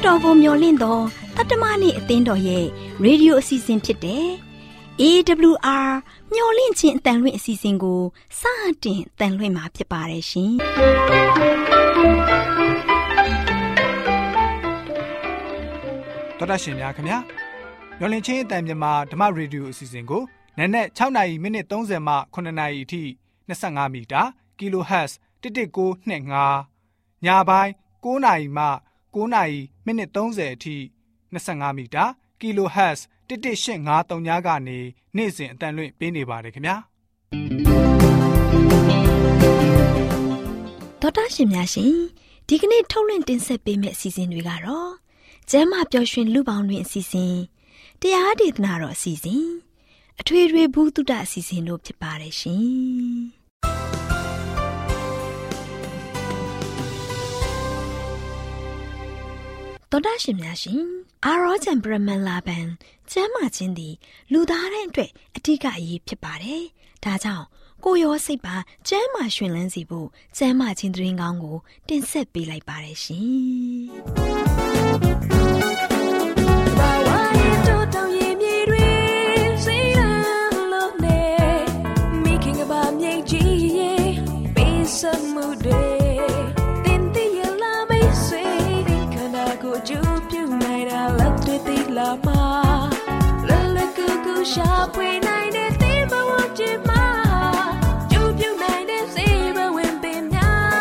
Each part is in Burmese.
တော်ကိုမျှော်လင့်တော့တတ္တမနေ့အသင်းတော်ရဲ့ရေဒီယိုအစီအစဉ်ဖြစ်တဲ့ AWR မျှော်လင့်ခြင်းအတန်လွင့်အစီအစဉ်ကိုစတင်တန်လွင့်မှာဖြစ်ပါတယ်ရှင်။တော်တာရှင်များခင်ဗျာမျှော်လင့်ခြင်းအတန်မြန်မာဓမ္မရေဒီယိုအစီအစဉ်ကိုနက်နက်6နာရီမိနစ်30မှ9နာရီအထိ25မီတာ kHz 11925ညပိုင်း9နာရီမှ9နာရီမိနစ်30အထိ25မီတာ kHz 11853ညကနေနေ့စဉ်အတန်လွင့်ပေးနေပါတယ်ခင်ဗျာတော်တာရှင်များရှင်ဒီကနေ့ထုတ်လွှင့်တင်ဆက်ပေးမယ့်အစီအစဉ်တွေကတော့ကျမ်းမာပျော်ရွှင်လူပေါင်းတွင်အစီအစဉ်တရားဒေသနာတော်အစီအစဉ်အထွေထွေဘုဒ္ဓအစီအစဉ်တို့ဖြစ်ပါတယ်ရှင်တော်တာရှင်များရှင်အာရောဂျန်ပရမန်လာဘန်ကျမ်းမာခြင်းသည်လူသားတိုင်းအတွက်အထူးအရေးဖြစ်ပါတယ်ဒါကြောင့်ကိုယ်ရောစိတ်ပါကျမ်းမာရှင်လန်းစီဖို့ကျမ်းမာခြင်းသတင်းကောင်းကိုတင်ဆက်ပေးလိုက်ပါတယ်ရှင်ရှာဖွေနိုင်တဲ့သင်ဘဝချစ်မှာကျူးပြူနိုင်တဲ့စေဘဝင်ပင်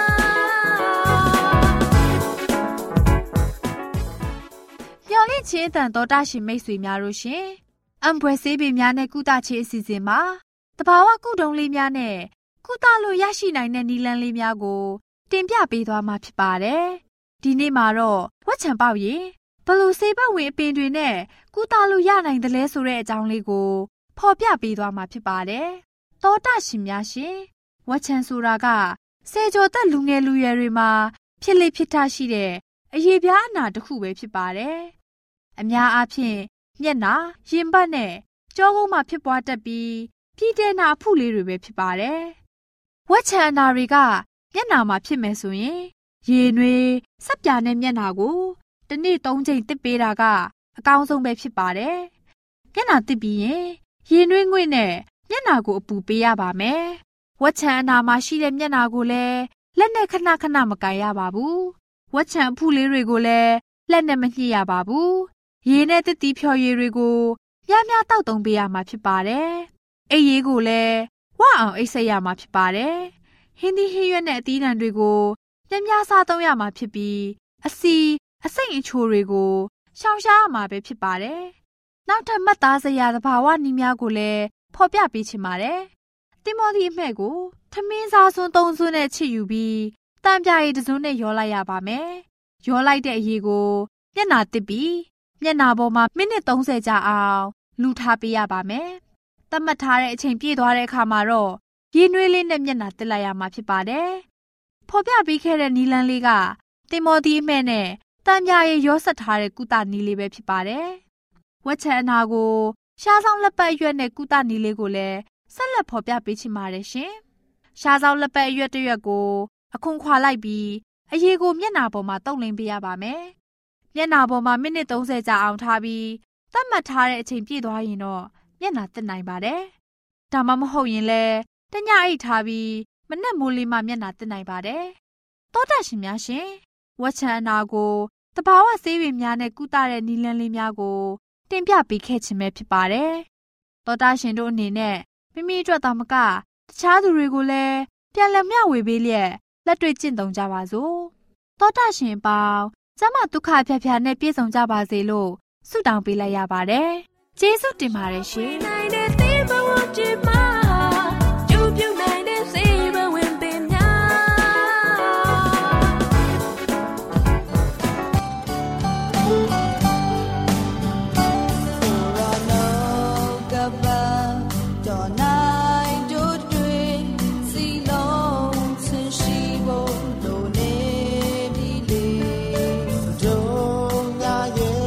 များမျော်လင့်ခြင်းတန်တော်တာရှင်မိတ်ဆွေများတို့ရှင်အံပွဲစေးပင်များနဲ့ကုသခြင်းအစီအစဉ်မှာတဘာဝကုတုံးလေးများနဲ့ကုသလို့ရရှိနိုင်တဲ့နည်းလမ်းလေးများကိုတင်ပြပေးသွားမှာဖြစ်ပါတယ်ဒီနေ့မှာတော့ဝက်ချံပေါက်ရင်ဘလို့စေဘဝင်အပင်တွေနဲ့ကုသလို့ရနိုင်တယ်လဲဆိုတဲ့အကြောင်းလေးကိုဖော်ပြပေးသွားမှာဖြစ်ပါတယ်။သောတာရှင်များရှင်ဝက်ချံဆိုတာကဆယ်ကျော်သက်လူငယ်လူရွယ်တွေမှာဖြစ်လေဖြစ်ထရှိတဲ့အရေပြားအနာတစ်ခုပဲဖြစ်ပါတယ်။အများအားဖြင့်မျက်နှာ၊ရင်ဘတ်နဲ့ကြောကုန်းမှာဖြစ်ပွားတတ်ပြီးပြည်တဲ့နာအဖုလေးတွေပဲဖြစ်ပါတယ်။ဝက်ချံအနာတွေကမျက်နှာမှာဖြစ်မယ်ဆိုရင်ရေနွေးစပ်ပြာနဲ့မျက်နှာကိုတနေ့3ချိန်တစ်ပေးတာကအကောင်းဆုံးပဲဖြစ်ပါတယ်။မျက်နှာတစ်ပြီးရင်ရေနွေးငွေ့နဲ့မျက်နှာကိုအပူပေးရပါမယ်။ဝက်ချံအနာမှာရှိတဲ့မျက်နှာကိုလည်းလက်နဲ့ခဏခဏမကန်ရပါဘူး။ဝက်ချံအဖုလေးတွေကိုလည်းလက်နဲ့မညှစ်ရပါဘူး။ရေနဲ့တစ်တီဖြော်ရည်တွေကိုများများတောက်သုံးပေးရမှာဖြစ်ပါတယ်။အိပ်ရေးကိုလည်းဝအောင်အိပ်ဆက်ရမှာဖြစ်ပါတယ်။ဟင်းသီးဟင်းရွက်နဲ့အသီးနှံတွေကိုများများစားသုံးရမှာဖြစ်ပြီးအစိတ်အချိုတွေကိုရှောင်ရှားရမှာပဲဖြစ်ပါတယ်။နောက်ထပ်မှတ်သားစရာသဘာဝနည်းများကိုလည်းဖော်ပြပေးချင်ပါတယ်။တိမောသီအမှဲ့ကိုထမင်းစားစွန်း3စွန်းနဲ့ချစ်ယူပြီးတံပြာရည်တစ်စွန်းနဲ့ရောလိုက်ရပါမယ်။ရောလိုက်တဲ့အရည်ကိုမျက်နှာတစ်ပြီးမျက်နှာပေါ်မှာမိနစ်30ကြာအောင်လူထားပေးရပါမယ်။သတ်မှတ်ထားတဲ့အချိန်ပြည့်သွားတဲ့အခါမှာတော့ရေနွေးလေးနဲ့မျက်နှာတစ်လိုက်ရမှာဖြစ်ပါတယ်။ဖော်ပြပေးခဲ့တဲ့နည်းလမ်းလေးကတိမောသီအမှဲ့နဲ့တံပြာရည်ရောဆက်ထားတဲ့ကုသနည်းလေးပဲဖြစ်ပါတယ်။ဝက်ချံအနာကိုရှားဆောင်လက်ပတ်အရွက်နဲ့ကုသနည်းလေးကိုလည်းဆက်လက်ဖော်ပြပေးချင်ပါတယ်ရှင်။ရှားဆောင်လက်ပတ်အရွက်တစ်ရွက်ကိုအခွံခွာလိုက်ပြီးအရည်ကိုမျက်နှာပေါ်မှာတုပ်လင်းပေးရပါမယ်။မျက်နှာပေါ်မှာမိနစ်30ကြာအောင်ထားပြီးသတ်မှတ်ထားတဲ့အချိန်ပြည့်သွားရင်တော့မျက်နှာတက်နိုင်ပါတယ်။ဒါမှမဟုတ်ရင်လည်းတညအိတ်ထားပြီးမနက်မိုးလေးမှမျက်နှာတက်နိုင်ပါတယ်။သောတာရှင်များရှင်ဝက်ချံအနာကိုတဘာဝဆေးပင်များနဲ့ကုသတဲ့နည်းလမ်းလေးများကိုတင်ပြပေးခဲ့ခြင်းပဲဖြစ်ပါတယ်။သောတာရှင်တို့အနေနဲ့မိမိအတွက်သာမကတခြားသူတွေကိုလည်းပြန်လည်မျှဝေပေးလျက်လက်တွေ့ကျင့်သုံးကြပါစို့။သောတာရှင်ပေါင်းကျမ်းမာဒုက္ခဖြာဖြာနဲ့ပြည့်စုံကြပါစေလို့ဆုတောင်းပေးလိုက်ရပါတယ်။ကျေးဇူးတင်ပါတယ်ရှင်။နိုင်တဲ့သင်ဘဝချစ်မှာကျူးပြူနိုင်တဲ့စေဘဝင်ပင်များ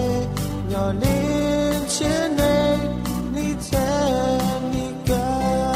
连千年你在你个。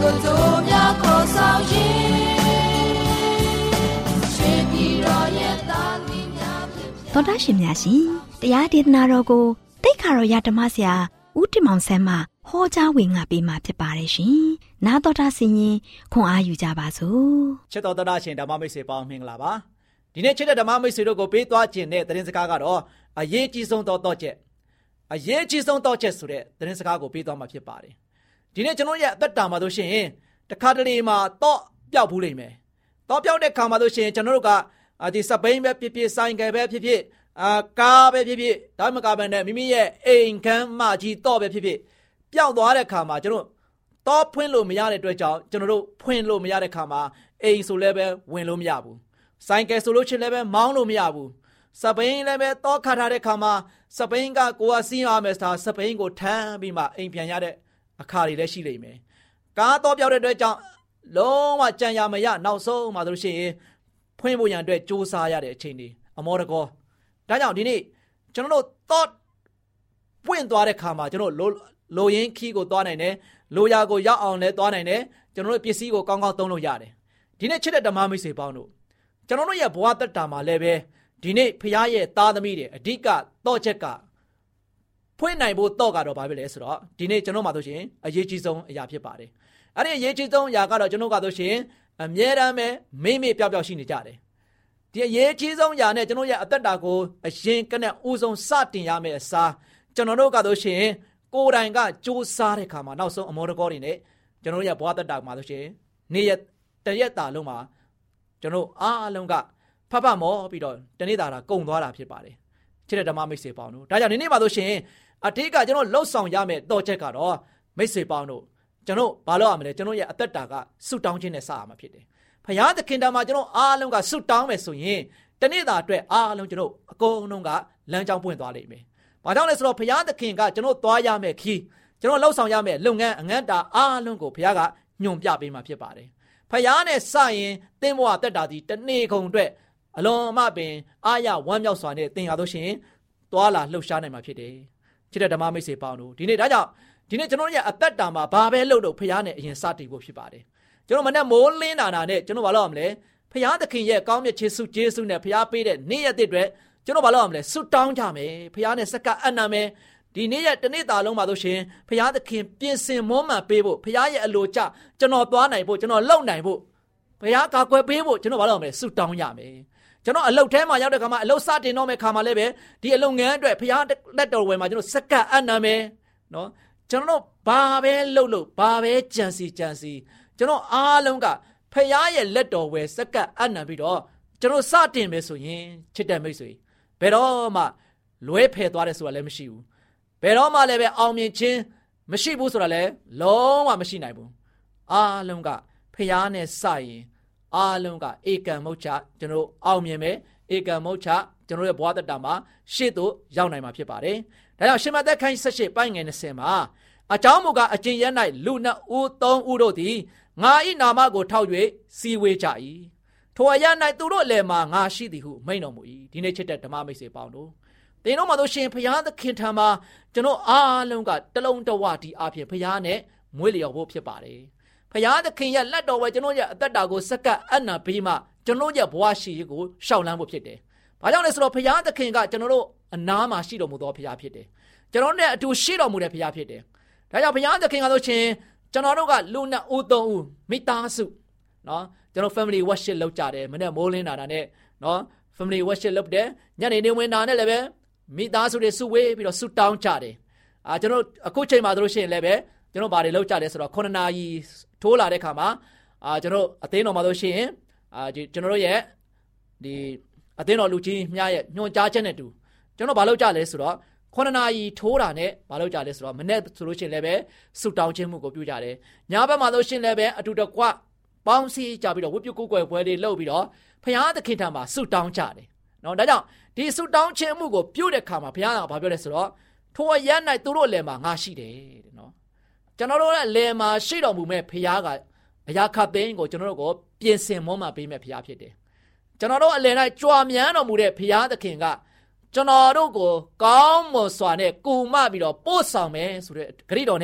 တော်တာရှင်များရှင်တရားဒေသနာတော်ကိုတိတ်ခါတော်ရဓမ္မဆရာဦးတင်မောင်ဆန်းမှဟောကြားဝင်ငါပေးมาဖြစ်ပါတယ်ရှင်။နားတော်တာဆင်ရင်ခွန်အားယူကြပါစို့။ချစ်တော်တော်တာရှင်ဓမ္မမိတ်ဆွေပေါင်းမင်္ဂလာပါ။ဒီနေ့ချစ်တဲ့ဓမ္မမိတ်ဆွေတို့ကိုပေးသွားခြင်းတဲ့သတင်းစကားကတော့အရေးကြီးဆုံးသောတော့ချက်အရေးကြီးဆုံးတော့ချက်ဆိုတဲ့သတင်းစကားကိုပေးသွားမှာဖြစ်ပါတယ်။ဒီနေ့ကျွန်တော်ရဲ့အသက်တာမှာဆိုရှင်တခါတလေမှာတော့ပျောက်ဘူးလိမ့်မယ်။တော့ပျောက်တဲ့ခါမှာဆိုရှင်ကျွန်တော်တို့ကဒီစပိန်ပဲဖြစ်ဖြစ်ဆိုင်ကယ်ပဲဖြစ်ဖြစ်ကားပဲဖြစ်ဖြစ်ဒါမှမကဘဲနဲ့မိမိရဲ့အိမ်ခန်းမကြီးတော့ပဲဖြစ်ဖြစ်ပျောက်သွားတဲ့ခါမှာကျွန်တော်တော့ဖွင့်လို့မရတဲ့အတွက်ကြောင့်ကျွန်တော်တို့ဖွင့်လို့မရတဲ့ခါမှာအိမ်ဆိုလည်းပဲဝင်လို့မရဘူးဆိုင်ကယ်ဆိုလို့ချင်းလည်းပဲမောင်းလို့မရဘူးစပိန်လည်းပဲတော့ခါထားတဲ့ခါမှာစပိန်ကကိုယ်ကစီးရမယ်ဆိုတာစပိန်ကိုထမ်းပြီးမှအိမ်ပြန်ရတဲ့အခါတွေလည်းရှိလိမ့်မယ်ကားတော့ပျောက်တဲ့အတွက်ကြောင့်လုံးဝကြံရမရနောက်ဆုံးမှဆိုလို့ရှိရင်ဖွင့်ဖို့ရန်အတွက်စူးစမ်းရတဲ့အချိန်တွေအမောတကောဒါကြောင့်ဒီနေ့ကျွန်တော်တို့တော့ပွင့်သွားတဲ့ခါမှာကျွန်တော်လိုရင်းခီးကိုသွားနိုင်တယ်လိုရာကိုရောက်အောင်လဲသွားနိုင်တယ်ကျွန်တော်တို့ပစ္စည်းကိုကောင်းကောင်းသုံးလို့ရတယ်ဒီနေ့ချစ်တဲ့ဓမ္မမိတ်ဆွေပေါင်းတို့ကျွန်တော်တို့ရဲ့ဘဝတက်တာမှာလည်းပဲဒီနေ့ဖခင်ရဲ့သားသမီးတွေအဓိကတော့ချက်ကဖွင့်နိုင်ဖို့တော့ကတော့ဘာဖြစ်လဲဆိုတော့ဒီနေ့ကျွန်တော်မှဆိုရှင်အရေးကြီးဆုံးအရာဖြစ်ပါတယ်အဲ့ဒီအရေးကြီးဆုံးအရာကတော့ကျွန်တော်ကဆိုရှင်အမြဲတမ်းပဲမေ့ပျောက်ပျောက်ရှိနေကြတယ်ဒီအရေးကြီးဆုံးအရာနဲ့ကျွန်တော်ရဲ့အသက်တာကိုအရင်ကနဲ့ဦးဆုံးစတင်ရမယ့်အစားကျွန်တော်တို့ကဆိုရှင်ကိုယ်တိုင်ကစူးစမ်းတဲ့ခါမှာနောက်ဆုံးအမောတကောတွေနဲ့ကျွန်တော်ရဲ့ဘဝတက်တာမှာဆိုရှင်နေ့ရက်တရက်တာလုံးမှာကျွန်တော်အားလုံးကဖတ်မောပြီးတော့တနေ့တာကုန်သွားတာဖြစ်ပါတယ်ချစ်တဲ့ဓမ္မမိတ်ဆွေပေါင်းတို့ဒါကြောင့်ဒီနေ့မှာဆိုရှင်အထက်ကကျွန်တော်လှုပ်ဆောင်ရမယ့်တော့ချက်ကတော့မိတ်ဆွေပေါင်းတို့ကျွန်တော်ဘာလို့ရမလဲကျွန်တော်ရဲ့အသက်တာကဆုတောင်းခြင်းနဲ့စရမှာဖြစ်တယ်ဖခင်သခင်တော်မှာကျွန်တော်အားလုံးကဆုတောင်းမယ်ဆိုရင်တနေ့တာအတွက်အားလုံးကျွန်တော်အကုန်လုံးကလမ်းကြောင်းပွင့်သွားလိမ့်မယ်ဘာကြောင့်လဲဆိုတော့ဖခင်သခင်ကကျွန်တော်သွားရမယ့်ခီးကျွန်တော်လှုပ်ဆောင်ရမယ့်လုပ်ငန်းအငန်းတာအားလုံးကိုဖခင်ကညွန်ပြပေးမှာဖြစ်ပါတယ်ဖခင်နဲ့စရင်သင်ဘဝတက်တာဒီတနေ့ကုန်အတွက်အလွန်အမပင်အားရဝမ်းမြောက်စွာနဲ့သင်ရလို့ရှိရင်သွားလာလှုပ်ရှားနိုင်မှာဖြစ်တယ်ချစ်တဲ့ဓမ္မမိတ်ဆွေပေါင်းတို့ဒီနေ့ဒါကြောင့်ဒီနေ့ကျွန်တော်ရဲ့အသက်တာမှာဘာပဲလုပ်လို့ဖခင်နဲ့အရင်စတင်ဖို့ဖြစ်ပါတယ်ကျွန်တော်မနဲ့မိုးလင်းနာနဲ့ကျွန်တော်ဘာလုပ်ရမလဲဖခင်သခင်ရဲ့ကောင်းမြတ်ခြင်းဆုကျေးဇူးနဲ့ဖခင်ပေးတဲ့နေ့ရက်တဲ့အတွက်ကျွန်တော်ဘာလုပ်ရမလဲဆုတောင်းကြမယ်ဖခင်နဲ့စက္ကအနံမယ်ဒီနေ့ရက်တစ်နေ့တာလုံးမှာဆိုရှင်ဖခင်သခင်ပြင်ဆင်မွမ်းမံပေးဖို့ဖခင်ရဲ့အလိုကျကျွန်တော်သွားနိုင်ဖို့ကျွန်တော်လုပ်နိုင်ဖို့ဖခင်ကာကွယ်ပေးဖို့ကျွန်တော်ဘာလုပ်ရမလဲဆုတောင်းရမယ်ကျွန်တော်အလုပ်ထဲမှာရောက်တဲ့ခါမှာအလုပ်စတင်တော့မယ့်ခါမှာလည်းပဲဒီအလုပ်ငန်းအတွက်ဖခင်လက်တော်ဝယ်မှာကျွန်တော်စက္ကအနံမယ်နော်ကျွန်တော်ဘာပဲလုပ်ဘာပဲကြံစီကျွန်တော်အားလုံးကဖခင်ရဲ့လက်တော်ဝယ်စက္ကအနံပြီးတော့ကျွန်တော်စတင်မယ်ဆိုရင်ချစ်တဲ့မိတ်ဆွေဘယ်တော့မှလွဲဖယ်သွားတယ်ဆိုတာလည်းမရှိဘူးဘယ်တော့မှလည်းပဲအောင်မြင်ခြင်းမရှိဘူးဆိုတာလည်းလုံးဝမရှိနိုင်ဘူးအားလုံးကဖခင်နဲ့စရင်အားလုံးကဧကံမုတ်ချကျွန်တော်အောင်မြင်မယ်ဧကံမုတ်ချကျွန်တော်ရဲ့ဘဝတတမှာရှေ့သို့ရောက်နိုင်မှာဖြစ်ပါတယ်ဒါကြောင့်ရှင်မသက်ခိုင်း18ပိုင်းငယ်20မှာအကြောင်းမူကားအကျင့်ရ၌လူ2ဦး3ဦးတို့သည်ငါ၏နာမကိုထောက်၍စီဝေးကြ၏ထိုအရာ၌သူတို့လည်းမှာငါရှိသည်ဟုမိန့်တော်မူ၏ဒီနေ့ချစ်တဲ့ဓမ္မမိတ်ဆွေပေါင်းတို့သင်တို့မှာတို့ရှင်ဖခင်သခင်ထံမှာကျွန်တော်အားလုံးကတလုံးတဝတီအဖြစ်ဖခင်နဲ့မွေးလျော်ဖို့ဖြစ်ပါတယ်ဖခင်သခင်ရဲ့လက်တော်ဝဲကျွန်တော်ရဲ့အသက်တာကိုစက္ကအနံပေးမှကျွန်တော်ရဲ့ဘဝရှိရေးကိုရှောက်လန်းဖို့ဖြစ်တယ်ဘာကြောင့်လဲဆိုတော့ဖခင်သခင်ကကျွန်တော်တို့အနားမှာရှိတော်မူသောဖခင်ဖြစ်တယ်ကျွန်တော်နဲ့အတူရှိတော်မူတဲ့ဖခင်ဖြစ်တယ်ဒါကြောင့်ဘုရားသခင်ကဆိုရှင်ကျွန်တော်တို့ကလူ2ဦး3ဦးမိသားစုเนาะကျွန်တော် family worship လုပ်ကြတယ်မနေ့မိုးလင်းတာနဲ့เนาะ family worship လုပ်တယ်ညနေနေဝင်တာနဲ့လည်းပဲမိသားစုတွေစုဝေးပြီးတော့ဆုတောင်းကြတယ်ကျွန်တော်အခုချိန်မှာတို့ရှင်လည်းပဲကျွန်တော်ဘာတွေလုပ်ကြလဲဆိုတော့9နာရီထိုးလာတဲ့ခါမှာကျွန်တော်အသင်းတော်မှာတို့ရှင်ကျွန်တော်တို့ရဲ့ဒီအသင်းတော်လူကြီးမြရဲ့ညွှန်ကြားချက်နဲ့တူကျွန်တော်ဘာလုပ်ကြလဲဆိုတော့9နာရီထိုးတာနဲ့မလုပ်ကြလဲဆိုတော့မနေ့ဆိုလို့ရှိရင်လည်းပဲဆုတောင်းခြင်းမှုကိုပြုကြတယ်ညဘက်မှာဆိုရှင်လည်းပဲအတူတကွပေါင်းစည်းကြပြီးတော့ဝတ်ပြုကိုယ်ွယ်ပွဲတွေလုပ်ပြီးတော့ဖခင်သခင်ထံမှာဆုတောင်းကြတယ်နော်ဒါကြောင့်ဒီဆုတောင်းခြင်းမှုကိုပြုတဲ့ခါမှာဘုရားကဘာပြောလဲဆိုတော့ထိုအရ၌သူတို့လည်းမှာငါရှိတယ်တဲ့နော်ကျွန်တော်တို့ရဲ့လယ်မှာရှိတော်မူမဲ့ဘုရားကအရာခပ်သိမ်းကိုကျွန်တော်တို့ကိုပြင်ဆင်မွမ်းမံပေးမဲ့ဘုရားဖြစ်တယ်ကျွန်တော်တို့အလယ်၌ကြွားမြန်းတော်မူတဲ့ဘုရားသခင်ကကျွန်တော်တို့ကိုကောင်းမွန်စွာနဲ့ကူမပြီးတော့ပို့ဆောင်မယ်ဆိုတဲ့ဂရုတော်နဲ့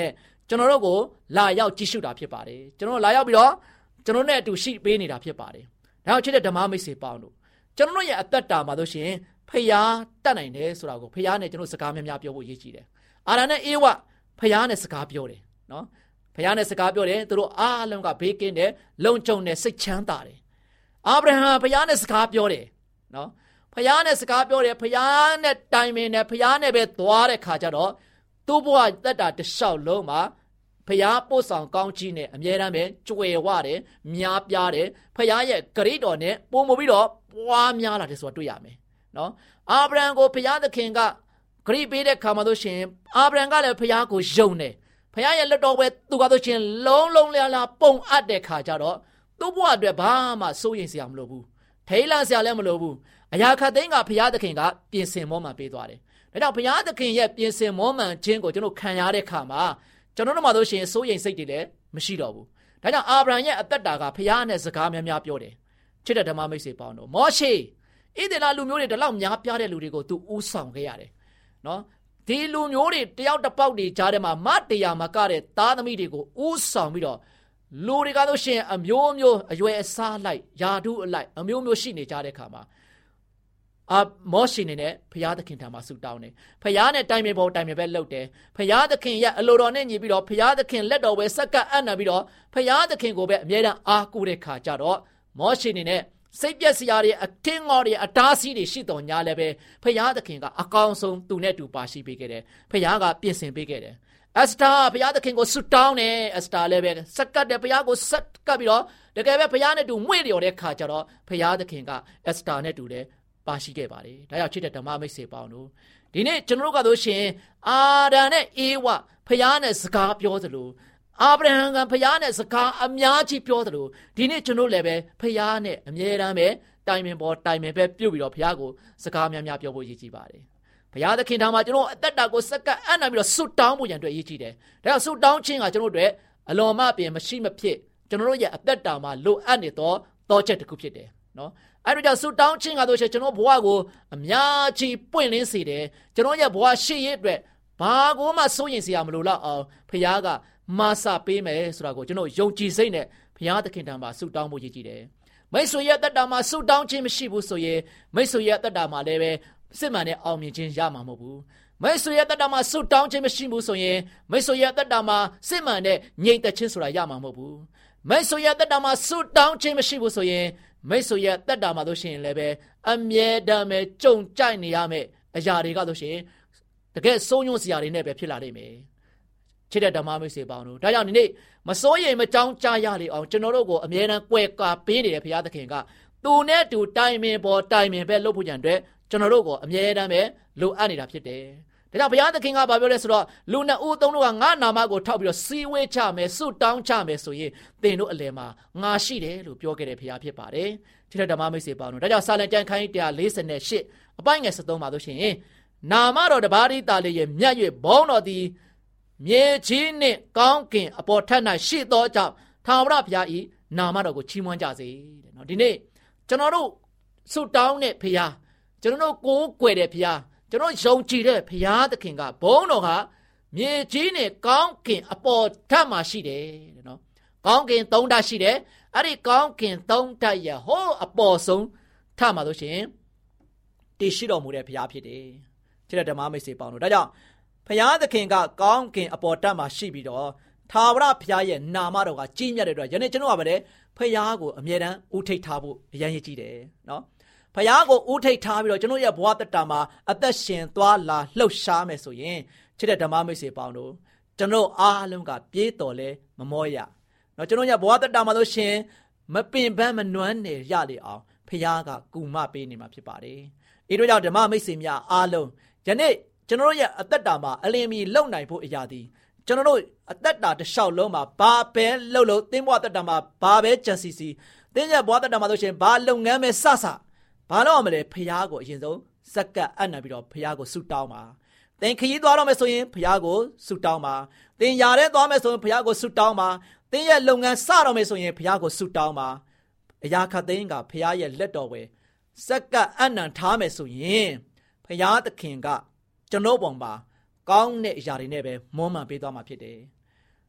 ကျွန်တော်တို့ကိုလာရောက်ကြည့်ရှုတာဖြစ်ပါတယ်ကျွန်တော်တို့လာရောက်ပြီးတော့ကျွန်တော်နဲ့အတူရှိပေးနေတာဖြစ်ပါတယ်ဒါကြောင့်ချစ်တဲ့ဓမ္မမိတ်ဆွေပေါင်းတို့ကျွန်တော်ရဲ့အသက်တာမှာဆိုရှင်ဖျားတတ်နိုင်တယ်ဆိုတာကိုဖျားနဲ့ကျွန်တော်စကားများများပြောဖို့ရည်ကြည်တယ်အာရနဲ့အေဝဖျားနဲ့စကားပြောတယ်နော်ဖျားနဲ့စကားပြောတယ်သူတို့အားလုံးကဘေးကင်းတယ်လုံခြုံတယ်စိတ်ချမ်းသာတယ်အာဗြဟံဖျားနဲ့စကားပြောတယ်နော်ဖျားနဲ့စကားပြောတယ်ဖျားနဲ့တိုင်ပင်တယ်ဖျားနဲ့ပဲသွားတဲ့ခါကျတော့သူ့ဘဝသက်တာတစ်လျှောက်လုံးမှာဖျားပို့ဆောင်ကောင်းကြီးနဲ့အမြဲတမ်းပဲကြွယ်ဝတယ်များပြားတယ်ဖျားရဲ့ဂရိတော်နဲ့ပုံမပြီးတော့ပွားများလာတယ်ဆိုတာတွေ့ရမယ်နော်အာဗြဟံကိုဖျားသခင်ကဂရိပေးတဲ့ခါမှာဆိုရှင်အာဗြဟံကလည်းဖျားကိုယုံတယ်ဖျားရဲ့လက်တော်ပဲသူကဆိုရှင်လုံးလုံးလျားလျားပုံအပ်တဲ့ခါကျတော့သူ့ဘဝအတွက်ဘာမှစိုးရိမ်စရာမလိုဘူးထိတ်လန့်စရာလည်းမလိုဘူးအရာခတ်သိမ်းကဘုရားသခင်ကပြင်ဆင်မောမှန်ပေးသွားတယ်ဒါကြောင့်ဘုရားသခင်ရဲ့ပြင်ဆင်မောမှန်ခြင်းကိုကျွန်တော်ခံရတဲ့ခါမှာကျွန်တော်တို့မှဆိုရှင်စိုးရိမ်စိတ်တွေလည်းမရှိတော့ဘူးဒါကြောင့်အာဗြဟံရဲ့အသက်တာကဘုရားနဲ့စကားများများပြောတယ်ချစ်တဲ့ဓမ္မမိတ်ဆွေပေါင်းတို့မောရှေဣသရေလလူမျိုးတွေတလောက်များပြားတဲ့လူတွေကိုသူဦးဆောင်ခဲ့ရတယ်နော်ဒီလူမျိုးတွေတယောက်တစ်ပေါက်တွေကြားထဲမှာမတရားမကတဲ့သားသမီးတွေကိုဦးဆောင်ပြီးတော့လူတွေကတော့ရှင်အမျိုးမျိုးအရွယ်အစားလိုက်ယာတုအလိုက်အမျိုးမျိုးရှိနေကြတဲ့ခါမှာမောရှေနေနဲ့ဘုရားသခင်ထံမှာဆုတောင်းတယ်ဘုရားနဲ့တိုင်ပင်ပေါ်တိုင်ပင်ပဲလုပ်တယ်ဘုရားသခင်ရဲ့အလိုတော်နဲ့ညီပြီးတော့ဘုရားသခင်လက်တော်ပဲစက္ကပ်အံ့နံပြီးတော့ဘုရားသခင်ကိုပဲအမြဲတမ်းအားကိုးတဲ့ခါကြတော့မောရှေနေနဲ့စိတ်ပြက်စရာတွေအထင်းငေါ်တွေအတားဆီးတွေရှိတော်ညာလည်းပဲဘုရားသခင်ကအကောင်းဆုံးသူနဲ့တူပါရှိပေးခဲ့တယ်ဘုရားကပြင်ဆင်ပေးခဲ့တယ်အစတာဘုရားသခင်ကိုဆုတောင်းတယ်အစတာလည်းပဲစက္ကပ်တယ်ဘုရားကိုစက္ကပ်ပြီးတော့တကယ်ပဲဘုရားနဲ့တူမွေ့လျော်တဲ့ခါကြတော့ဘုရားသခင်ကအစတာနဲ့တူတယ်ပါရှိခဲ့ပါတယ်ဒါကြောင့်ချစ်တဲ့ဓမ္မမိတ်ဆွေပေါင်းတို့ဒီနေ့ကျွန်တော်တို့ကဆိုရှင်အာဒံနဲ့အေဝဖျားနဲ့စကားပြောသလိုအာဗြဟံကဖျားနဲ့စကားအများကြီးပြောသလိုဒီနေ့ကျွန်တော်လည်းပဲဖျားနဲ့အမြဲတမ်းပဲတိုင်ပင်ပေါ်တိုင်ပင်ပဲပြုတ်ပြီးတော့ဖျားကိုစကားများများပြောဖို့ရည်ကြည်ပါတယ်ဘုရားသခင်ထံမှာကျွန်တော်အသက်တာကိုစက္ကပ်အံ့နံပြီးတော့ဆုတောင်းဖို့ရန်အတွက်ရည်ကြည်တယ်ဒါကြောင့်ဆုတောင်းခြင်းကကျွန်တော်တို့အလွန်မှပင်မရှိမဖြစ်ကျွန်တော်တို့ရဲ့အသက်တာမှာလိုအပ်နေသောချက်တစ်ခုဖြစ်တယ်နော်အဲ့ဒါကြောင့်ဆုတောင်းခြင်းကဆိုရှင်ကျွန်တော်ဘဝကိုအများကြီးပွင့်လင်းစေတယ်ကျွန်တော်ရဲ့ဘဝရှိရတဲ့ဘာကိုမှစိုးရင်စရာမလိုတော့အောင်ဘုရားကမဆပေးမယ်ဆိုတာကိုကျွန်တော်ယုံကြည်စိတ်နဲ့ဘုရားသခင်ထံမှာဆုတောင်းဖို့ရည်ကြည်တယ်မိတ်ဆွေရဲ့သက်တာမှာဆုတောင်းခြင်းမရှိဘူးဆိုရင်မိတ်ဆွေရဲ့သက်တာမှာလည်းပဲစစ်မှန်တဲ့အောင်မြင်ခြင်းရမှာမဟုတ်ဘူးမိတ်ဆွေရဲ့သက်တာမှာဆုတောင်းခြင်းမရှိဘူးဆိုရင်မိတ်ဆွေရဲ့သက်တာမှာစစ်မှန်တဲ့ငြိမ်သက်ခြင်းဆိုတာရမှာမဟုတ်ဘူးမိတ်ဆွေရဲ့သက်တာမှာဆုတောင်းခြင်းမရှိဘူးဆိုရင်မိတ်ဆွေရဲ့သက်တာမှာတို့ရှိရင်လည်းပဲအမြဲတမ်းပဲကြုံကြိုက်နေရမယ့်အရာတွေကတို့ရှိရင်တကယ်စိုးညွန့်စရာတွေနဲ့ပဲဖြစ်လာနိုင်မယ်ချစ်တဲ့ဓမ္မမိတ်ဆွေပေါင်းတို့ဒါကြောင့်ဒီနေ့မစိုးရိမ်မကြောက်ကြရလေအောင်ကျွန်တော်တို့ကိုအမြဲတမ်းကြွယ်ကာပေးနေတဲ့ဘုရားသခင်ကသူနဲ့တူတိုင်ပင်ပေါ်တိုင်ပင်ပဲလုပ်ဖို့ကြံအတွက်ကျွန်တော်တို့ကိုအမြဲတမ်းပဲလိုအပ်နေတာဖြစ်တယ်ဒါကြောင့်ဘုရားသခင်ကဘာပြောလဲဆိုတော့လူနှစ်ဦးသုံးတို့ကငါနာမကိုထောက်ပြီးတော့စီဝေးချမယ်ဆုတောင်းချမယ်ဆိုရင်သင်တို့အလယ်မှာငါရှိတယ်လို့ပြောခဲ့တဲ့ဘုရားဖြစ်ပါတယ်ချစ်တဲ့ဓမ္မမိတ်ဆွေပေါင်းတို့ဒါကြောင့်စာလံကျမ်းခန်းကြီး148အပိုင်းငယ်73မှာဆိုရှင်နာမတော်တပါးဤသားလေးရဲ့မြတ်၍ဘုန်းတော်သည်မြေကြီးနှင့်ကောင်းကင်အပေါ်ထက်၌ရှိသောကြောင့်ထာဝရဘုရားဤနာမတော်ကိုချီးမွမ်းကြစေတဲ့နော်ဒီနေ့ကျွန်တော်တို့ဆုတောင်းတဲ့ဘုရားကျွန်တော်တို့ကိုးကွယ်တဲ့ဘုရားကျွန်တော်ယုံကြည်တဲ့ဘုရားသခင်ကဘုန်းတော်ကမြေကြီးနဲ့ကောင်းကင်အပေါ်ထက်မှာရှိတယ်တဲ့နော်ကောင်းကင်၃ဓာတ်ရှိတယ်အဲ့ဒီကောင်းကင်၃ဓာတ်ရဲ့ဟိုးအပေါ်ဆုံးထမှာလို့ရှိရင်တည်ရှိတော်မူတဲ့ဘုရားဖြစ်တယ်ချစ်တဲ့ဓမ္မမိတ်ဆွေပေါင်းတို့ဒါကြောင့်ဘုရားသခင်ကကောင်းကင်အပေါ်ထက်မှာရှိပြီးတော့ထာဝရဘုရားရဲ့နာမတော်ကကြီးမြတ်တဲ့အတွက်ယနေ့ကျွန်တော်ကလည်းဘုရားကိုအမြဲတမ်းဦးထိပ်ထားဖို့အရန်ရည်ကြီးတယ်နော်ဘုရားကိုဦးထိပ်ထားပြီးတော့ကျွန်တော်ရဲ့ဘဝတတမှာအသက်ရှင်သွားလာလှုပ်ရှားမယ်ဆိုရင်ချစ်တဲ့ဓမ္မမိတ်ဆွေပေါင်းတို့ကျွန်တော်အားလုံးကပြေးတော်လဲမမောရနော်ကျွန်တော်ရဲ့ဘဝတတမှာလို့ရှင်မပင်ပန်းမနွမ်းနယ်ရလေအောင်ဘုရားကကူမပေးနေမှာဖြစ်ပါတယ်ဤတို့ကြောင့်ဓမ္မမိတ်ဆွေများအားလုံးယနေ့ကျွန်တော်ရဲ့အသက်တာမှာအလင်းမီလုံနိုင်ဖို့အရာသည်ကျွန်တော်တို့အသက်တာတစ်လျှောက်လုံးမှာဘာပဲလှုပ်လို့သင်ဘဝတတမှာဘာပဲကြံစီစီသင်ရဲ့ဘဝတတမှာလို့ရှင်ဘာလုပ်ငန်းပဲစဘာလို့မလဲဖះကိုအရင်ဆုံးစက္ကပ်အံ့နံပြီးတော့ဖះကိုဆုတောင်းပါသင်ခရီးသွားတော့မယ်ဆိုရင်ဖះကိုဆုတောင်းပါသင်ຢာထဲသွားမယ်ဆိုရင်ဖះကိုဆုတောင်းပါသင်ရဲ့လုပ်ငန်းစတော့မယ်ဆိုရင်ဖះကိုဆုတောင်းပါအရာခတ်သိန်းကဖះရဲ့လက်တော်ဝဲစက္ကပ်အံ့နံထားမယ်ဆိုရင်ဖះသခင်ကကျွန်တော်ပေါ်မှာကောင်းတဲ့အရာတွေနဲ့ပဲမွမ်းမံပေးသွားမှာဖြစ်တယ်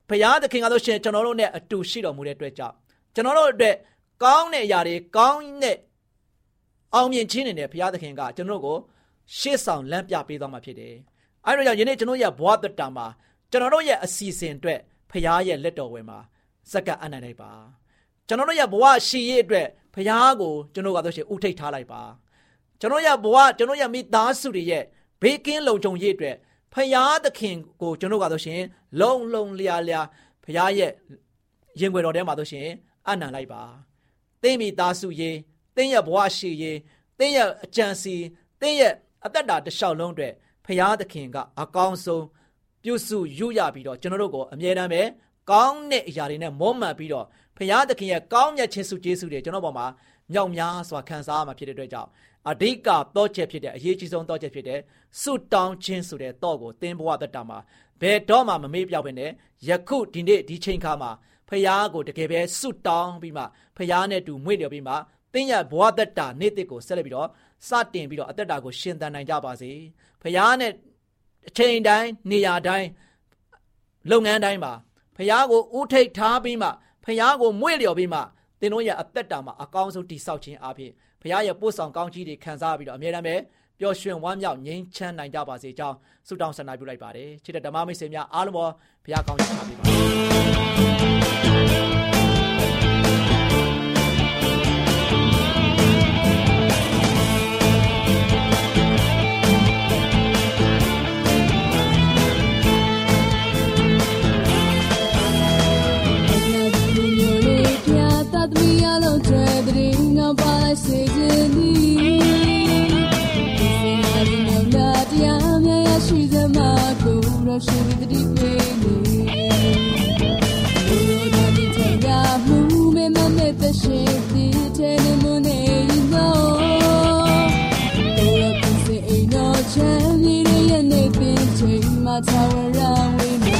ဖရာသခင်ကတော့ရှင်ကျွန်တော်တို့နဲ့အတူရှိတော်မူတဲ့အတွက်ကြောင့်ကျွန်တော်တို့အတွက်ကောင်းတဲ့အရာတွေကောင်းတဲ့အောင်မြင်ခြင်းတွေနဲ့ဖရာသခင်ကကျွန်တော်တို့ကိုရှေ့ဆောင်လမ်းပြပေးသွားမှာဖြစ်တယ်။အဲဒီတော့ယနေ့ကျွန်တော်ရဲ့ဘဝတတမှာကျွန်တော်တို့ရဲ့အစီအစဉ်အတွက်ဖရာရဲ့လက်တော်ဝင်မှာစက္ကန့်အနံ့လိုက်ပါ။ကျွန်တော်တို့ရဲ့ဘဝရှိရေးအတွက်ဖရာကိုကျွန်တော်ကတော့ရှင်ဥထိတ်ထားလိုက်ပါ။ကျွန်တော်ရဲ့ဘဝကျွန်တော်ရဲ့မိသားစုတွေရဲ့ဘေးကင်းလုံခြုံရေးအတွက်ဖရာသခင်ကိုကျွန်တော်ကတော့ရှင်လုံလုံလျာလျာဖရာရဲ့ရင်ွယ်တော်ထဲမှာတော့ရှင်အနံ့လိုက်ပါ။သင်မိသားစုရေးသင်ရဲ့ဘဝရှိရေးသင်ရဲ့အကြံစီသင်ရဲ့အသက်တာတစ်လျှောက်လုံးအတွက်ဖရာသခင်ကအကောင်းဆုံးပြုစုယူရပြီးတော့ကျွန်တော်တို့ကိုအမြဲတမ်းပဲကောင်းတဲ့အရာတွေနဲ့မောမှန်ပြီးတော့ဖရာသခင်ရဲ့ကောင်းမြတ်ခြင်းစုကျေးဇူးတွေကျွန်တော်ပေါ်မှာမြောက်များစွာခံစားရမှာဖြစ်တဲ့အတွက်ကြောင့်အဓိကတော့ချက်ဖြစ်တဲ့အရေးကြီးဆုံးတော့ချက်ဖြစ်တဲ့ဆုတောင်းခြင်းဆိုတဲ့တော့ကိုသင်ဘဝတတမှာဘယ်တော့မှမမေ့ပြောက်ဘဲနဲ့ယခုဒီနေ့ဒီချိန်ခါမှာဖရာကိုတကယ်ပဲဆုတောင်းပြီးမှဖရာနဲ့တူမွေ့လျော်ပြီးမှသင်ရဲ့ဘဝတတနေ့တစ်ကိုဆက်လက်ပြီးတော့စတင်ပြီးတော့အသက်တာကိုရှင်သန်နိုင်ကြပါစေဖရာနဲ့အချိန်တိုင်းနေရာတိုင်းလုပ်ငန်းတိုင်းမှာဖရာကိုဥထိတ်ထားပြီးမှဖရာကိုမွေ့လျော်ပြီးမှသင်တို့ရဲ့အသက်တာမှာအကောင်းဆုံးတည်ဆောက်ခြင်းအပြင်ဖရာရဲ့ပို့ဆောင်ကောင်းကြီးတွေခံစားပြီးတော့အမြဲတမ်းပဲပျော်ရွှင်ဝမ်းမြောက်ငြိမ်းချမ်းနိုင်ကြပါစေကြောင်းဆုတောင်းဆန္ဒပြုလိုက်ပါတယ်ချစ်တဲ့ဓမ္မမိတ်ဆွေများအားလုံးပေါ်ဖရာကောင်းချီးပါပေးပါရှိတဲ့ဒီပေးနေဘုရားဒီထဲကမှုမဲမမဲတဲ့ရှိတဲ့တဲ့မနေတော့ဘုရားပြည့်အိမ်တော်ချမ်းမြေရဲ့နေပင်ချိန်မှာသာဝရဝေးနေ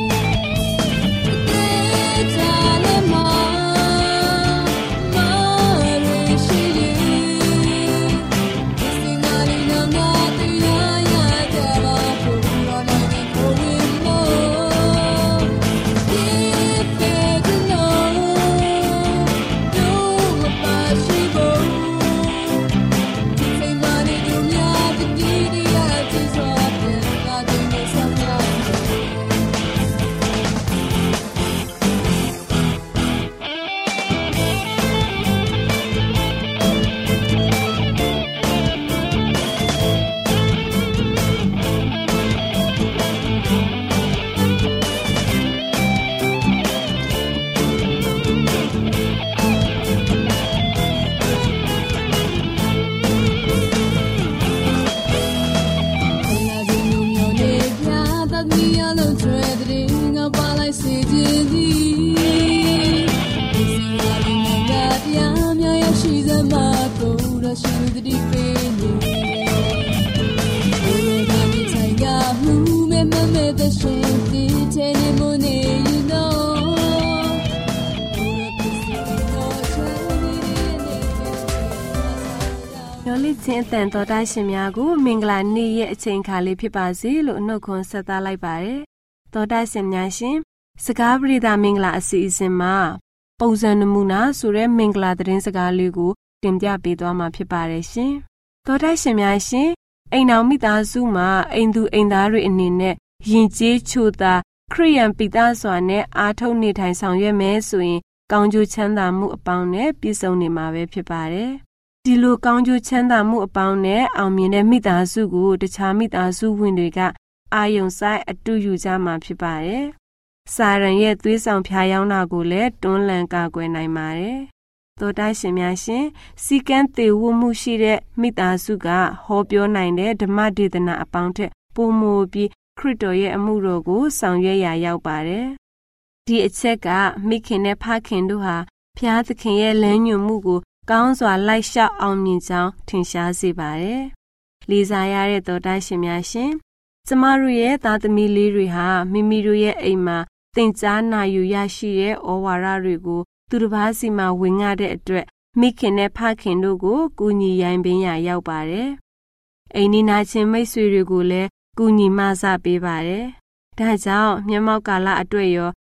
ချင်းအတန်တော်တိုင်းရှင်များကိုမင်္ဂလာနေ့ရဲ့အချိန်ခါလေးဖြစ်ပါစေလို့နှုတ်ခွန်းဆက်သလိုက်ပါတယ်။တော်တိုင်းရှင်များရှင်စကားပရိသမင်္ဂလာအစီအစဉ်မှာပုံစံနမူနာဆိုတဲ့မင်္ဂလာသတင်းစကားလေးကိုတင်ပြပေးသွားမှာဖြစ်ပါတယ်ရှင်။တော်တိုင်းရှင်များရှင်အိမ်တော်မိသားစုမှာအိမ်သူအိမ်သားတွေအနေနဲ့ယဉ်ကျေးချိုသာခရိယံပိသားစွာနဲ့အားထုတ်နေထိုင်ဆောင်ရွက်မယ်ဆိုရင်ကောင်းကျိုးချမ်းသာမှုအပေါင်းနဲ့ပြည့်စုံနေမှာပဲဖြစ်ပါတယ်။ဒီလိုကောင်းကျိုးချမ်းသာမှုအပေါင်းနဲ့အောင်မြင်တဲ့မိသားစုကိုတခြားမိသားစုဝင်တွေကအာယုံဆိုင်အတူယူကြမှာဖြစ်ပါတယ်။စာရန်ရဲ့သွေးဆောင်ဖျားယောင်းတာကိုလည်းတွန်းလှန်ကာကွယ်နိုင်ပါတယ်။သောတာရှင်များရှင်စီကံသေဝမှုရှိတဲ့မိသားစုကဟောပြောနိုင်တဲ့ဓမ္မဒေသနာအပေါင်းထက်ပိုမိုပြီးခရစ်တော်ရဲ့အမှုတော်ကိုဆောင်ရွက်ရာရောက်ပါတယ်။ဒီအချက်ကမိခင်နဲ့ဖခင်တို့ဟာဖျားသခင်ရဲ့လမ်းညွှန်မှုကိုကောင်းစွာလိုက်လျှောက်အောင်မြင်ကြောင်းထင်ရှားစေပါတယ်။လေးစားရတဲ့သောတာရှင်များရှင်ကျမတို့ရဲ့သားသမီးလေးတွေဟာမိမိတို့ရဲ့အိမ်မှာသင်ကြားနာယူရရှိတဲ့ဩဝါဒတွေကိုသူတစ်ပါးစီမှာဝင်ရတဲ့အတွက်မိခင်နဲ့ဖခင်တို့ကိုကူညီရိုင်းပင်းရာရောက်ပါတယ်။အိမ်နီးနားချင်းမိတ်ဆွေတွေကိုလည်းကူညီမဆပေးပါတယ်။ဒါကြောင့်မျက်မှောက်ကာလအတွက်ရော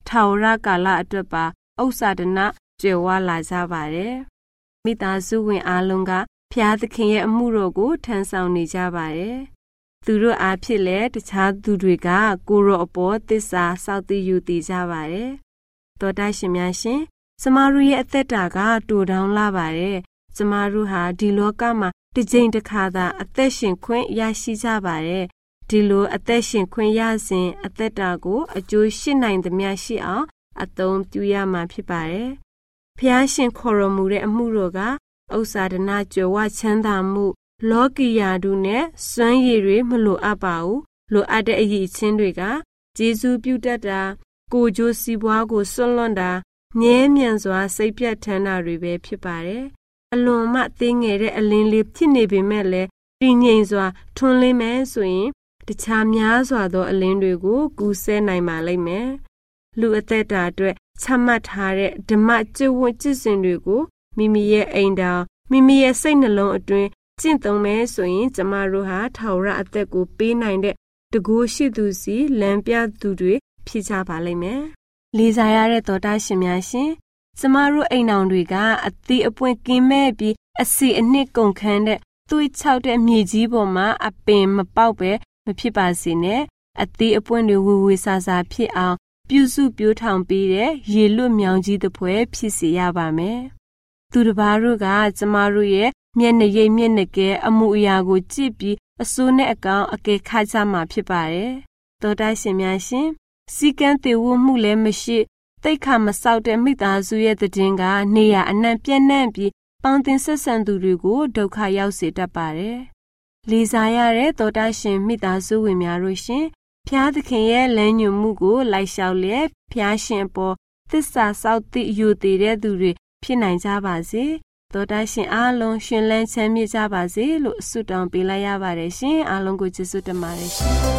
ထာဝရကာလအတွက်ပါဥစ္စာဒနာကြွယ်ဝလာကြပါတယ်။မိသားစုဝင်အားလုံးကဖျားသခင်ရဲ့အမှုတော်ကိုထမ်းဆောင်နေကြပါတယ်။သူတို့အားဖြင့်လည်းတခြားသူတွေကကိုရောအပေါ်သစ္စာစောင့်တည်ယူတည်ကြပါတယ်။သောတာရှင်များရှင်ကျမတို့ရဲ့အသက်တာကတူတောင်းလာပါတယ်။ကျမတို့ဟာဒီလောကမှာတစ်ကြိမ်တစ်ခါသာအသက်ရှင်ခွင့်ရရှိကြပါတယ်။ဒီလိုအသက်ရှင်ခွင့်ရစဉ်အသက်တာကိုအကျိုးရှိနိုင်သမျှရှိအောင်အသုံးပြုရမှာဖြစ်ပါတယ်။ဖျားရှင်ခေါ်တော်မူတဲ့အမှုတော်ကဥစ္စာဒနာကြွယ်ဝချမ်းသာမှုလောကီယာတို့နဲ့စွမ်းရည်တွေမလိုအပ်ပါဘူး။လိုအပ်တဲ့အရေးချင်းတွေကကျေးဇူးပြုတတ်တာကိုကြိုးစီးပွားကိုစွန့်လွတ်တာမြဲမြံစွာစိတ်ပြတ်ထန်းတာတွေပဲဖြစ်ပါတယ်။အလွန်မှသေးငယ်တဲ့အလင်းလေးဖြစ်နေပေမဲ့လည်းတည်ငြိမ်စွာထွန်းလင်းမယ်ဆိုရင်တခြားများစွာသောအလင်းတွေကိုကူးဆဲနိုင်ပါလိမ့်မယ်။လူအသက်တာအတွက်ချမှတ်ထားတဲ့ဓမ္မကျင့်ဝတ်ကျင့်စဉ်တွေကိုမိမိရဲ့အိမ်တော်မိမိရဲ့စိတ်နှလုံးအတွင်းကျင့်သုံးမယ်ဆိုရင်ကျမတို့ဟာထာဝရအသက်ကိုပေးနိုင်တဲ့တကူရှိသူစီလမ်းပြသူတွေဖြစ်ကြပါလိမ့်မယ်။လေးစားရတဲ့သောတာရှင်များရှင်ကျမတို့အိမ်တော်တွေကအသီးအပွင့်ကင်းမဲ့ပြီးအစီအနှစ်ကုန်ခန်းတဲ့သွေးချောက်တဲ့မြေကြီးပေါ်မှာအပင်မပေါက်ပဲမဖြစ်ပါစေနဲ့အသီးအပွင့်တွေဝေဝေဆာဆာဖြစ်အောင်ပြုစုပြိုးထောင်ပြီးတဲ့ရေလွတ်မြောင်ကြီးတစ်ဖွဲဖြစ်စေရပါမယ်။သူတစ်ပါးတို့ကကျမတို့ရဲ့မျက်နှာရိပ်မျက်နှာကဲအမှုအရာကိုကြည့်ပြီးအစိုးနဲ့အကောင်အကဲခတ်ကြမှာဖြစ်ပါတယ်။သောတာရှင်များရှင်စီကံတေဝမှုလည်းမရှိတိတ်ခါမဆောက်တဲ့မိသားစုရဲ့တည်င်းကနေရအနှံ့ပြန့်နှံ့ပြီးပေါင်းတင်ဆက်ဆံသူတွေကိုဒုက္ခရောက်စေတတ်ပါတယ်။လေးစားရတဲ့သောတာရှင်မိသားစုဝင်များတို့ရှင်ဖျားသခင်ရဲ့လမ်းညွှန်မှုကိုလိုက်လျှောက်လျက်ဖျားရှင်ပေါ်သစ္စာစောင့်သိယူတည်တဲ့သူတွေဖြစ်နိုင်ကြပါစေ။သောတာရှင်အားလုံးရှင်လန်းချမ်းမြေ့ကြပါစေလို့ဆုတောင်းပေးလိုက်ရပါတယ်ရှင်။အားလုံးကိုကျေးဇူးတင်ပါတယ်ရှင်။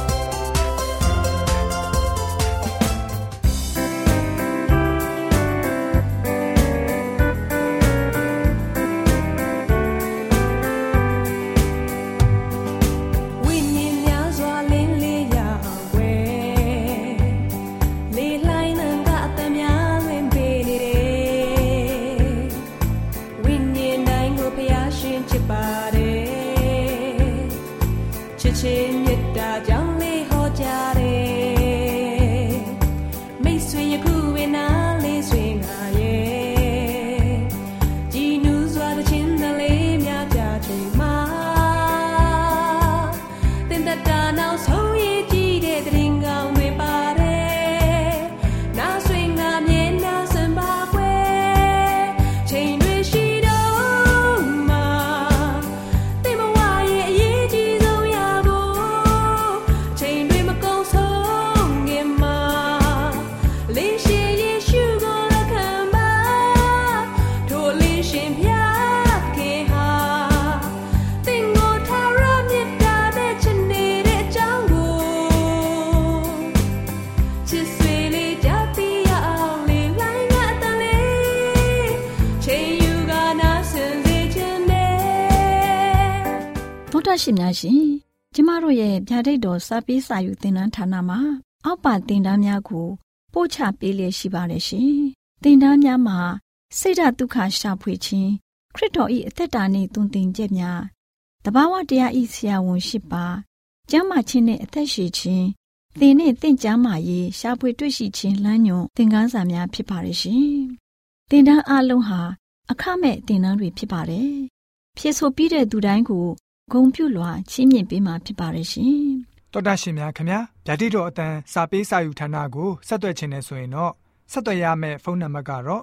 ရှင်များရှင်ကျမတို့ရဲ့ဗျာဒိတ်တော်စာပေးစာယူသင်တန်းဌာနမှာအောက်ပါသင်တန်းများကိုပို့ချပေးလျက်ရှိပါတယ်ရှင်သင်တန်းများမှာစိတ်ဓာတ်ဒုက္ခရှာဖွေခြင်းခရစ်တော်၏အသက်တာနှင့်သွန်သင်ချက်များတဘာဝတရား၏ဆရာဝန်ရှိပါကျမ်းမာခြင်းနှင့်အသက်ရှည်ခြင်းသင်နှင့်သင်ကျမ်းမာရေးရှာဖွေတွေ့ရှိခြင်းလမ်းညွန်သင်ခန်းစာများဖြစ်ပါတယ်ရှင်သင်တန်းအလုံးဟာအခမဲ့သင်တန်းတွေဖြစ်ပါတယ်ဖြည့်ဆိုပြီးတဲ့သူတိုင်းကိုဂုဏ်ပြုလွှာချီးမြှင့်ပေးမှာဖြစ်ပါတယ်ရှင်။တော်တာရှင်များခင်ဗျာဗျာဒိတော်အတန်းစာပေးစာယူဌာနကိုဆက်သွယ်ခြင်းနဲ့ဆိုရင်တော့ဆက်သွယ်ရမယ့်ဖုန်းနံပါတ်ကတော့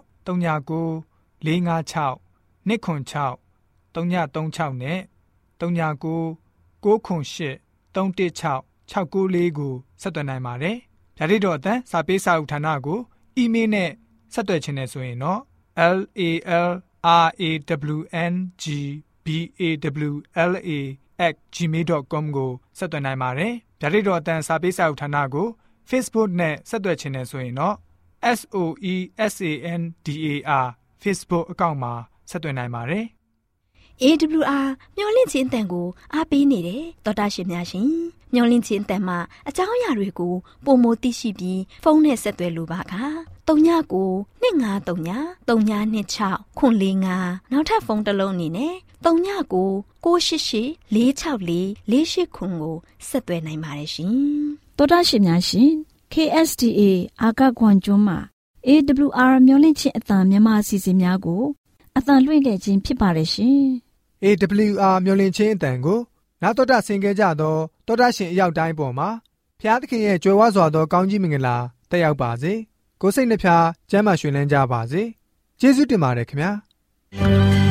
39 656 296 336နဲ့39 98 316 694ကိုဆက်သွယ်နိုင်ပါတယ်။ဗျာဒိတော်အတန်းစာပေးစာယူဌာနကိုအီးမေးလ်နဲ့ဆက်သွယ်ခြင်းနဲ့ဆိုရင်တော့LALRAWNGBAWLA@gmail.com ကိုဆက်သွင်းနိုင်ပါတယ်။ဗျာဒိတော်အတန်းစာပေးစာဥထာဏာကို Facebook နဲ့ဆက်သွယ်ခြင်းနဲ့ဆိုရင်တော့ SOESANDAR Facebook အကောင့်မှာဆက်သွင်းနိုင်ပါတယ် AWR မျော်လင့်ခြင်းအတန်ကိုအားပေးနေတယ်တော်တာရှင်များရှင်မျော်လင့်ခြင်းအတန်မှာအကြောင်းအရာတွေကိုပုံမသိရှိပြီးဖုန်းနဲ့ဆက်သွယ်လိုပါက39 29 3926 445နောက်ထပ်ဖုန်းတစ်လုံးအနေနဲ့39 688 464 489ကိုဆက်သွယ်နိုင်ပါတယ်ရှင်တော်တာရှင်များရှင် KSTA အာကခွန်ကျွန်းမှာ AWR မျော်လင့်ခြင်းအတန်မြန်မာအစီအစဉ်များကိုအတန်လွှင့်ခဲ့ခြင်းဖြစ်ပါတယ်ရှင်။ AWR မျော်လင့်ခြင်းအတန်ကိုနာတော်တာဆင် ခဲ့ကြသောတော်တာရှင်အရောက်တိုင်းပေါ်မှာဖျားသခင်ရဲ့ကြွယ်ဝစွာသောကောင်းကြီးမင်္ဂလာတက်ရောက်ပါစေ။ကိုယ်စိတ်နှဖျားကျမ်းမာရွှင်လန်းကြပါစေ။ကျေးဇူးတင်ပါတယ်ခင်ဗျာ။